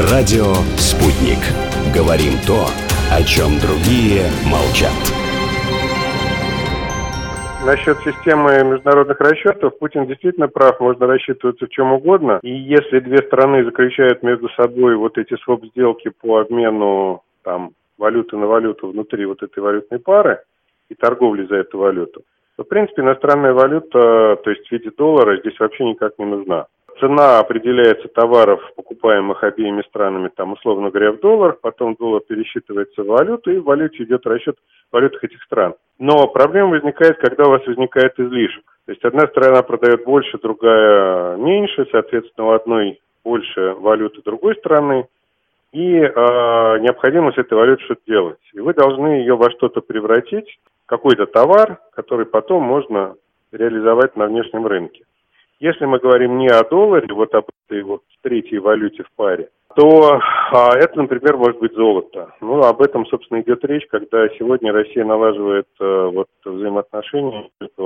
Радио «Спутник». Говорим то, о чем другие молчат. Насчет системы международных расчетов Путин действительно прав, можно рассчитываться в чем угодно. И если две страны заключают между собой вот эти своп-сделки по обмену валюты на валюту внутри вот этой валютной пары и торговли за эту валюту, то, в принципе, иностранная валюта, то есть в виде доллара, здесь вообще никак не нужна. Цена определяется товаров, покупаемых обеими странами, условно говоря, в доллар, потом доллар пересчитывается в валюту, и в валюте идет расчет в валютах этих стран. Но проблема возникает, когда у вас возникает излишек. То есть одна страна продает больше, другая меньше, соответственно, у одной больше валюты другой страны, и необходимо с этой валютой что-то делать. И вы должны ее во что-то превратить, какой-то товар, который потом можно реализовать на внешнем рынке. Если мы говорим не о долларе, вот об этой вот третьей валюте в паре, то это, например, может быть золото. Об этом, собственно, идет речь, когда сегодня Россия налаживает взаимоотношения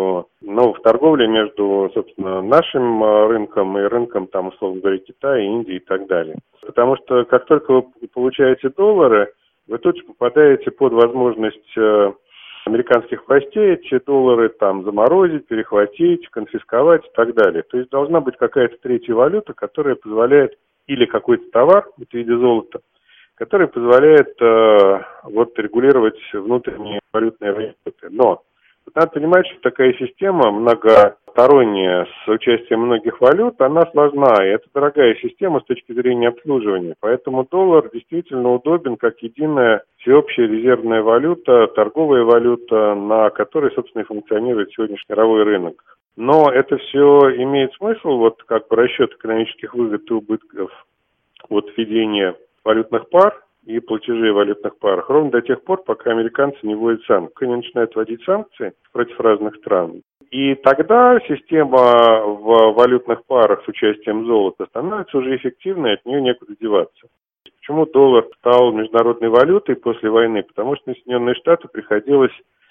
в торговле между, собственно, нашим рынком и рынком, условно говоря, Китая, Индии и так далее. Потому что как только вы получаете доллары, вы тут же попадаете под возможность американских властей эти доллары заморозить, перехватить, конфисковать и так далее. То есть должна быть какая-то третья валюта, которая позволяет, или какой-то товар в виде золота, который позволяет регулировать внутренние валютные расчеты. Но надо понимать, что такая система многосторонняя с участием многих валют, она сложна, и это дорогая система с точки зрения обслуживания. Поэтому доллар действительно удобен как единая всеобщая резервная валюта, торговая валюта, на которой, собственно, и функционирует сегодняшний мировой рынок. Но это все имеет смысл, расчет экономических выгод и убытков от введения валютных пар и платежей в валютных парах, ровно до тех пор, пока американцы не вводят санкции. Они начинают вводить санкции против разных стран. И тогда система в валютных парах с участием золота становится уже эффективной, от нее некуда деваться. Почему доллар стал международной валютой после войны? Потому что на Соединенные Штаты приходилось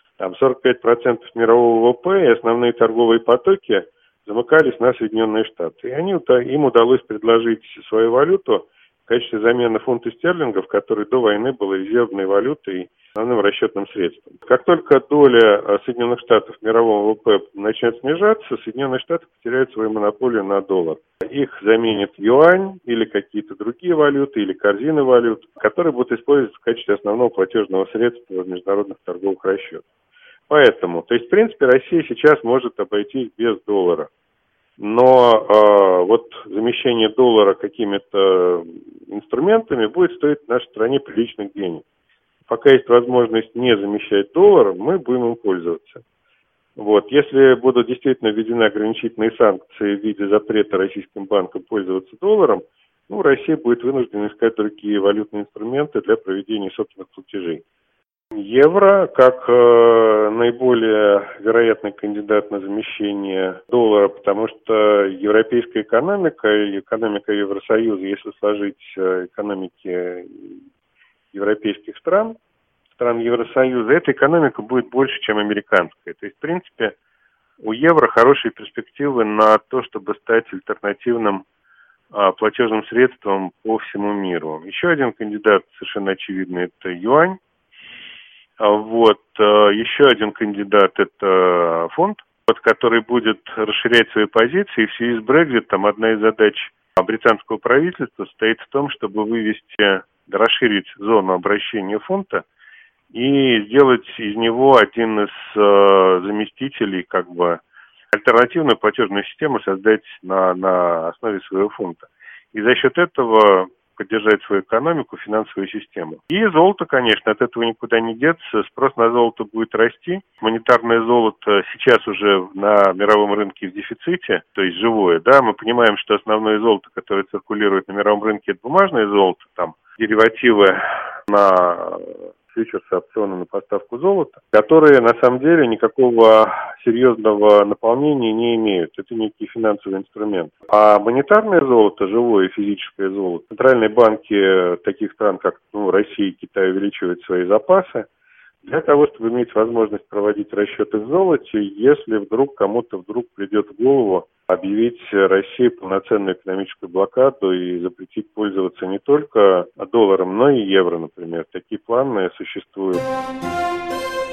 45% мирового ВВП, и основные торговые потоки замыкались на Соединенные Штаты. И им удалось предложить свою валюту в качестве замены фунта стерлингов, который до войны был резервной валютой и основным расчетным средством. Как только доля Соединенных Штатов в мировом ВВП начнет снижаться, Соединенные Штаты потеряют свою монополию на доллар. Их заменит юань или какие-то другие валюты, или корзины валют, которые будут использоваться в качестве основного платежного средства в международных торговых расчетах. Поэтому, в принципе, Россия сейчас может обойтись без доллара. Но замещение доллара какими-то инструментами будет стоить в нашей стране приличных денег. Пока есть возможность не замещать доллар, мы будем им пользоваться. Если будут действительно введены ограничительные санкции в виде запрета российским банкам пользоваться долларом, Россия будет вынуждена искать другие валютные инструменты для проведения собственных платежей. Евро как наиболее вероятный кандидат на замещение доллара, потому что европейская экономика и экономика Евросоюза, если сложить экономики европейских стран Евросоюза, эта экономика будет больше, чем американская. То есть, в принципе, у евро хорошие перспективы на то, чтобы стать альтернативным платежным средством по всему миру. Еще один кандидат совершенно очевидный – это юань. Еще один кандидат – это фунт, который будет расширять свои позиции. В связи с Брекситом одна из задач британского правительства состоит в том, чтобы расширить зону обращения фунта и сделать из него один из заместителей, альтернативную платежную систему создать на основе своего фунта. И за счет этого поддержать свою экономику, финансовую систему. И золото, конечно, от этого никуда не деться. Спрос на золото будет расти. Монетарное золото сейчас уже на мировом рынке в дефиците, то есть живое. Да, мы понимаем, что основное золото, которое циркулирует на мировом рынке, это бумажное золото, деривативы на фьючерсы, опционы на поставку золота, которые на самом деле никакого серьезного наполнения не имеют. Это некий финансовый инструмент. А монетарное золото, живое физическое золото, центральные банки таких стран, как Россия и Китай, увеличивают свои запасы для того, чтобы иметь возможность проводить расчеты в золоте, если кому-то придет в голову объявить России полноценную экономическую блокаду и запретить пользоваться не только долларом, но и евро, например. Такие планы существуют.